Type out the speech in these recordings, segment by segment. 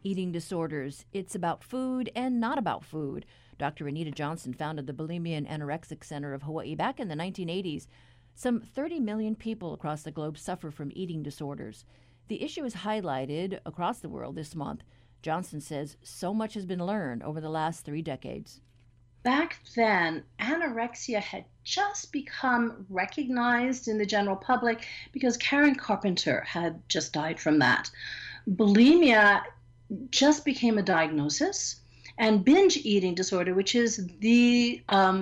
Eating disorders. It's about food and not about food. Dr. Anita Johnson founded the Bulimia and Anorexic Center of Hawaii back in the 1980s. Some 30 million people across the globe suffer from eating disorders. The issue is highlighted across the world this month. Johnson says so much has been learned over the last 3 decades. Back then, anorexia had just become recognized in the general public because Karen Carpenter had just died from that. Bulimia just became a diagnosis, and binge eating disorder, which is the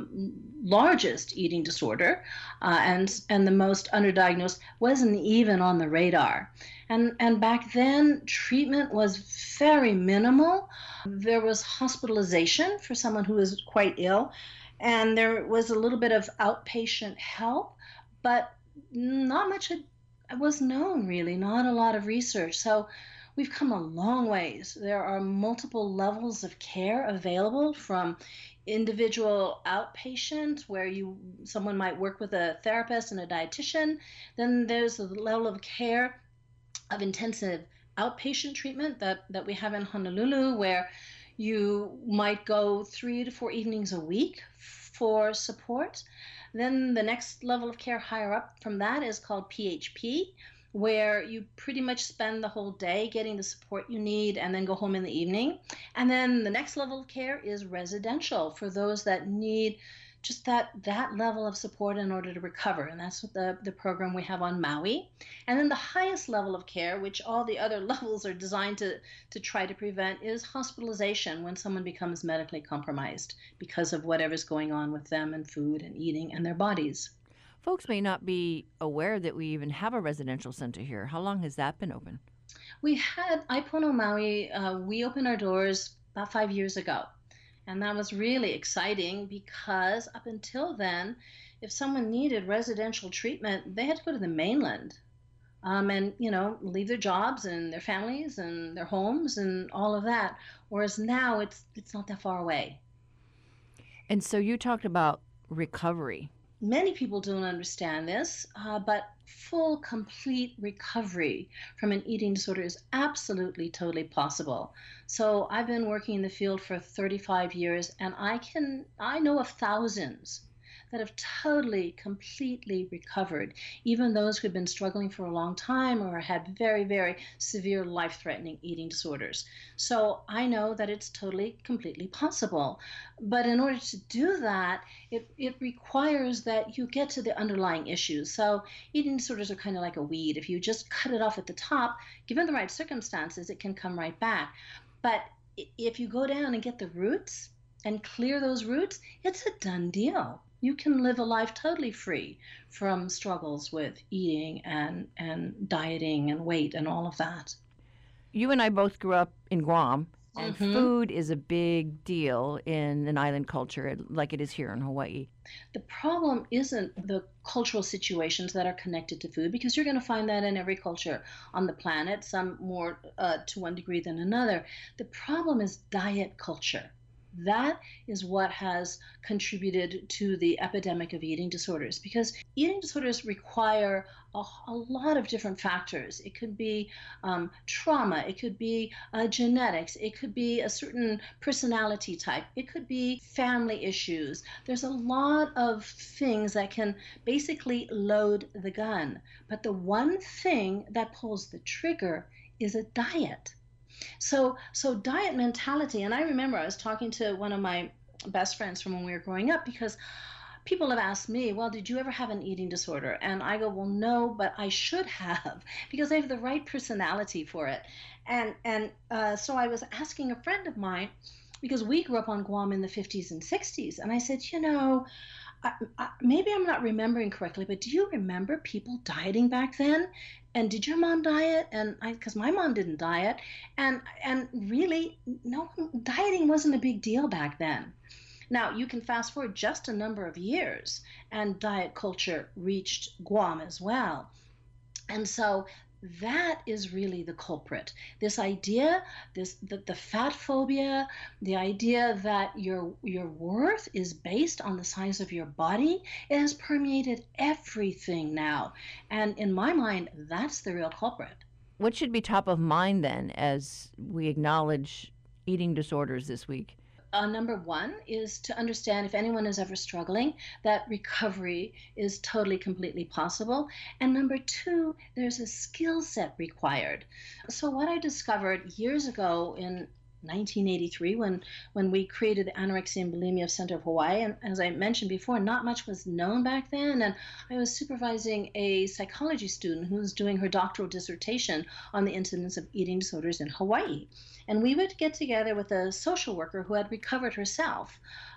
largest eating disorder and the most underdiagnosed, wasn't even on the radar. And back then, treatment was very minimal. There was hospitalization for someone who was quite ill, and there was a little bit of outpatient help, but not much was known really, not a lot of research. So we've come a long ways. There are multiple levels of care available, from individual outpatient where someone might work with a therapist and a dietitian. Then there's the level of care of intensive outpatient treatment that we have in Honolulu, where you might go 3 to 4 evenings a week for support. Then the next level of care higher up from that is called PHP, where you pretty much spend the whole day getting the support you need and then go home in the evening. And then the next level of care is residential, for those that need just that level of support in order to recover. And that's what the program we have on Maui. And then the highest level of care, which all the other levels are designed to try to prevent, is hospitalization, when someone becomes medically compromised because of whatever's going on with them and food and eating and their bodies. Folks may not be aware that we even have a residential center here. How long has that been open? We had Aipono Maui, we opened our doors about 5 years ago. And that was really exciting because up until then, if someone needed residential treatment, they had to go to the mainland, and leave their jobs and their families and their homes and all of that. Whereas now it's not that far away. And so you talked about recovery. Many people don't understand this, but full, complete recovery from an eating disorder is absolutely, totally possible. So I've been working in the field for 35 years, and I know of thousands that have totally, completely recovered, even those who've been struggling for a long time or had very, very severe life-threatening eating disorders. So I know that it's totally, completely possible. But in order to do that, it requires that you get to the underlying issues. So eating disorders are kind of like a weed. If you just cut it off at the top, given the right circumstances, it can come right back. But if you go down and get the roots and clear those roots, it's a done deal. You can live a life totally free from struggles with eating and dieting and weight and all of that. You and I both grew up in Guam, and hmm food is a big deal in an island culture like it is here in Hawaii. The problem isn't the cultural situations that are connected to food, because you're going to find that in every culture on the planet, some more to one degree than another. The problem is diet culture. That is what has contributed to the epidemic of eating disorders, because eating disorders require a lot of different factors. It could be trauma, it could be genetics, it could be a certain personality type, it could be family issues. There's a lot of things that can basically load the gun. But the one thing that pulls the trigger is a diet. So diet mentality, and I remember I was talking to one of my best friends from when we were growing up, because people have asked me, well, did you ever have an eating disorder? And I go, well, no, but I should have, because I have the right personality for it. So I was asking a friend of mine, because we grew up on Guam in the 50s and 60s, and I said, maybe I'm not remembering correctly, but do you remember people dieting back then? And did your mom diet? And because my mom didn't diet, and really, no, dieting wasn't a big deal back then. Now you can fast forward just a number of years, and diet culture reached Guam as well. And so that is really the culprit. This idea, the fat phobia, the idea that your worth is based on the size of your body, it has permeated everything now. And in my mind, that's the real culprit. What should be top of mind then as we acknowledge eating disorders this week? Number one is to understand if anyone is ever struggling, that recovery is totally, completely possible. And number two, there's a skill set required. So, what I discovered years ago in 1983 when we created the Anorexia and Bulimia Center of Hawaii, and as I mentioned before, not much was known back then, and I was supervising a psychology student who was doing her doctoral dissertation on the incidence of eating disorders in Hawaii. And we would get together with a social worker who had recovered herself,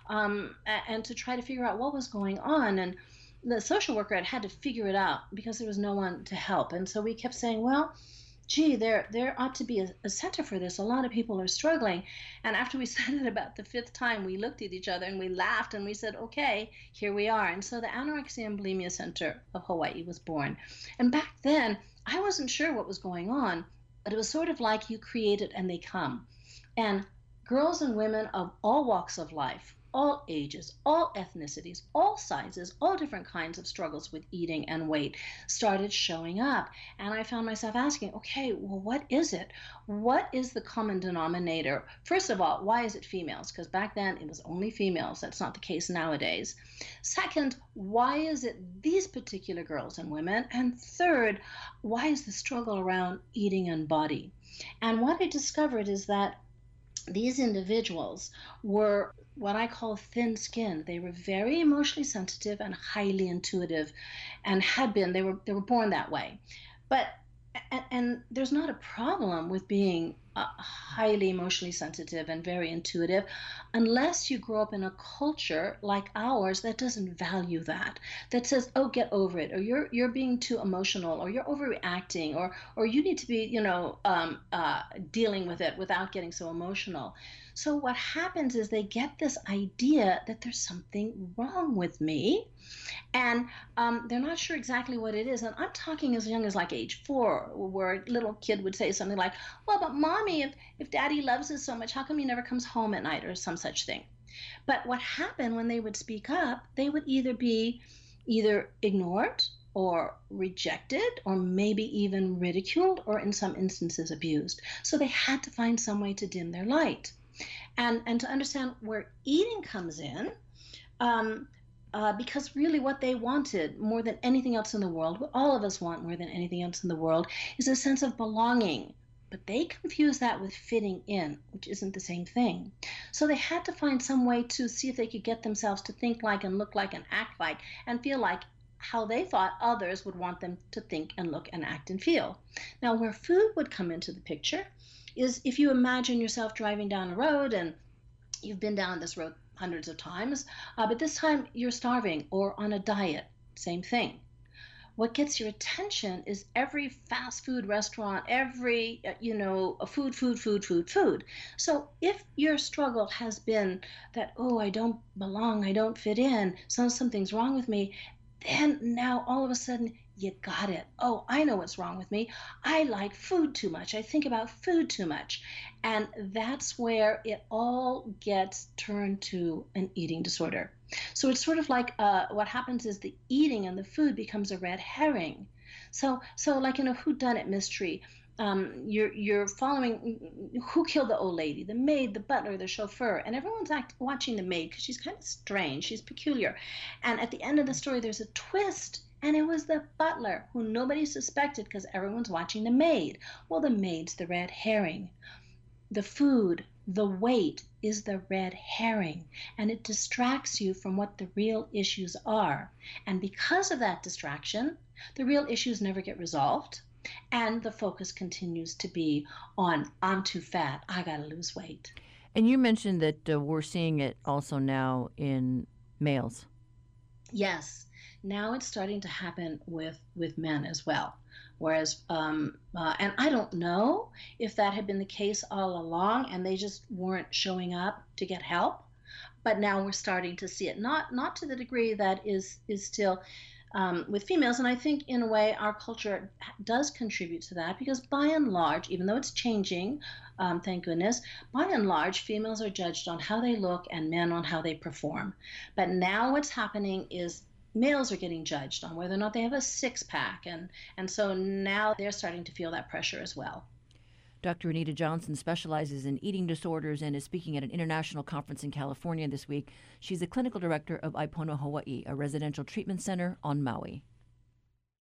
and to try to figure out what was going on. And the social worker had to figure it out because there was no one to help. And so we kept saying, well, gee, there ought to be a center for this. A lot of people are struggling. And after we said it about the fifth time, we looked at each other and we laughed and we said, okay, here we are. And so the Anorexia and Bulimia Center of Hawaii was born. And back then, I wasn't sure what was going on, but it was sort of like you create it and they come. And girls and women of all walks of life, all ages, all ethnicities, all sizes, all different kinds of struggles with eating and weight started showing up. And I found myself asking, okay, well, what is it? What is the common denominator? First of all, why is it females? Because back then it was only females. That's not the case nowadays. Second, why is it these particular girls and women? And third, why is the struggle around eating and body? And what I discovered is that these individuals were what I call thin-skinned. They were very emotionally sensitive and highly intuitive, and had been. They were born that way. But and there's not a problem with being highly emotionally sensitive and very intuitive unless you grow up in a culture like ours that doesn't value that, that says, oh, get over it, or you're being too emotional, or you're overreacting, or you need to be dealing with it without getting so emotional. So what happens is they get this idea that there's something wrong with me, and they're not sure exactly what it is. And I'm talking as young as like age 4, where a little kid would say something like, well, but mommy, if daddy loves us so much, how come he never comes home at night, or some such thing. But what happened when they would speak up, they would either be ignored or rejected, or maybe even ridiculed, or in some instances abused. So they had to find some way to dim their light. And to understand where eating comes in, because really what they wanted more than anything else in the world, what all of us want more than anything else in the world, is a sense of belonging. But they confuse that with fitting in, which isn't the same thing. So they had to find some way to see if they could get themselves to think like and look like and act like and feel like how they thought others would want them to think and look and act and feel. Now, where food would come into the picture is if you imagine yourself driving down a road, and you've been down this road hundreds of times, but this time you're starving or on a diet, same thing. What gets your attention is every fast food restaurant, every, food. So if your struggle has been that, oh, I don't belong, I don't fit in, something's wrong with me, then now all of a sudden you got it. Oh, I know what's wrong with me. I like food too much. I think about food too much. And that's where it all gets turned to an eating disorder. So it's sort of like what happens is the eating and the food becomes a red herring. So like in a whodunit mystery, you're following who killed the old lady, the maid, the butler, the chauffeur, and everyone's watching the maid because she's kind of strange, she's peculiar. And at the end of the story, there's a twist. And it was the butler, who nobody suspected because everyone's watching the maid. Well, the maid's the red herring. The food, the weight is the red herring, and it distracts you from what the real issues are. And because of that distraction, the real issues never get resolved, and the focus continues to be on, I'm too fat, I gotta lose weight. And you mentioned that we're seeing it also now in males. Yes. Now it's starting to happen with men as well. Whereas, and I don't know if that had been the case all along and they just weren't showing up to get help. But now we're starting to see it, not to the degree that is still with females. And I think in a way our culture does contribute to that, because by and large, even though it's changing, thank goodness, by and large, females are judged on how they look and men on how they perform. But now what's happening is males are getting judged on whether or not they have a six pack. And so now they're starting to feel that pressure as well. Dr. Anita Johnson specializes in eating disorders and is speaking at an international conference in California this week. She's the clinical director of Ipono Hawaii, a residential treatment center on Maui.